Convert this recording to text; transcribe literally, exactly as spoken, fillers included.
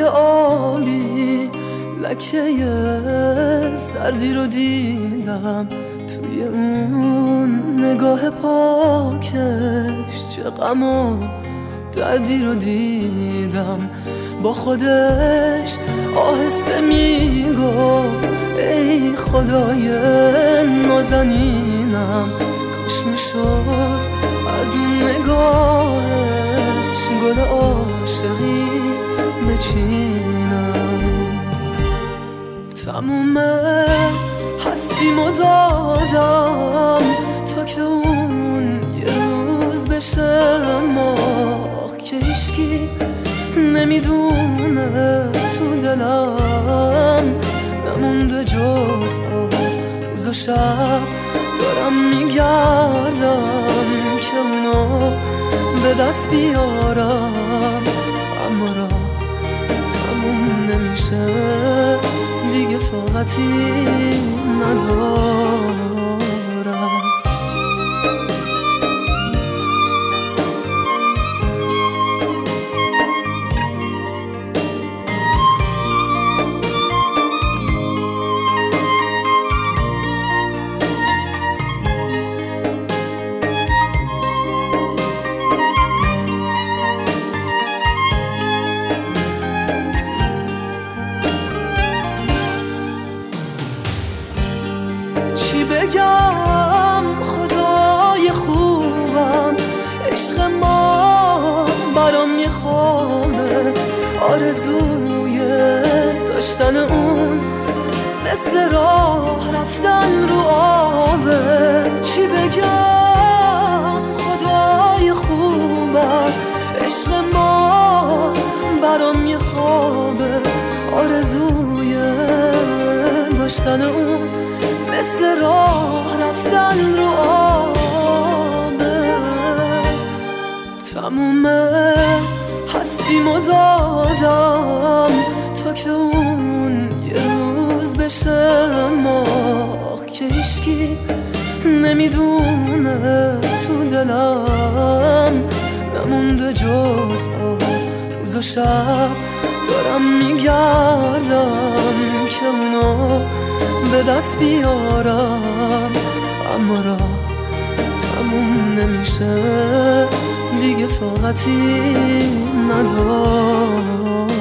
آبی لکه سردی رو دیدم توی اون نگاه پاکش، چه غم و دردی رو دیدم. با خودش آهسته میگفت ای خدای نازنینم، کاش میشد از اون نگاهش گل عاشقی بچینم. تموم هستیمو دادم تا که اون یه روز بشه ماه که هیچکی نمیدونه تو دلم نمونده جز روز و شب دارم میگردم که اونو به دست بیارم، اما را تموم نمیشه دیگه، طاقتی ندارم. بگم خدای خوبم، عشق ما برام یه خوابه، آرزوی داشتن اون مثل راه رفتن رو آبه. چی بگم خدای خوبم، عشق ما برام یه خوابه، آرزوی داشتن اون مثل راه رفتن رو آبه. تموم هستیمو دادم تا که اون یه روز بشه ماه که هیچکی نمیدونه تو دلم نمونده جز روز و شب دارم میگردم که اونو به دست بیارم، اما را تموم نمیشه دیگه، طاقتی ندارم.